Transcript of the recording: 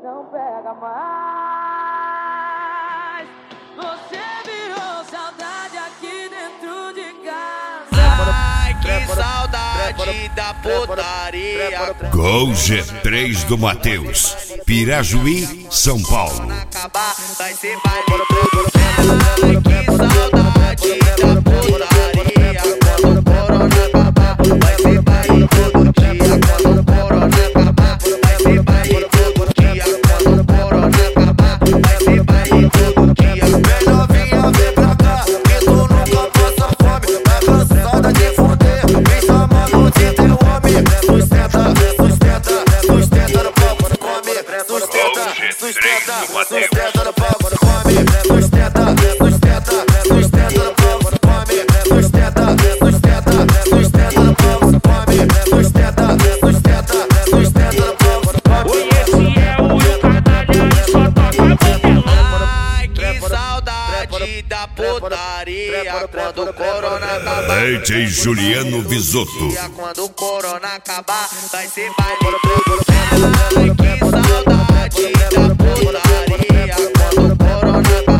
não pega mais. Você virou saudade aqui dentro de casa. Ai, que saudade da putaria. Gol G3 do Matheus, Pirajuí, São Paulo. Vai ser baile todo. Ai, que saudade da putaria. Quando o corona acabar, vai ser baile todo dia. Quando o corona acabar, vai ser baile todo dia. Quando o corona acabar, vai ser baile todo dia. Vem novinha, vem pra cá, que tu nunca passa fome. Tá cansada de foder, vem chamando de teu homem. Sustenta, sustenta, sustenta no palco, come. Sustenta, sustenta, sustenta no palco, come. Sustenta, sustenta, sustenta no palco, come. Sustenta, sustenta, sustenta no palco, come. Sustenta, sustenta, sustenta no palco, come. Esse é o canalha e só toca bandelão. Ai, que saudade da putaria. Quando o corona acabar, DJ Juliano Visotto. quando o corona acabar, vai ser baile todo. Ai, que saudade da putaria. Quando o corona acabar,